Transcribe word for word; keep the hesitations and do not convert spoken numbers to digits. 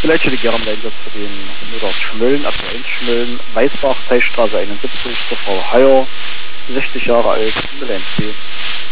Vielleicht hätte ich gerne einen Einsatz für den Notarzt Schmölln, Akte eins Schmölln, Weißbach, Teichstraße einundsiebzig, zur Frau Heyer, sechzig Jahre alt, null eins C.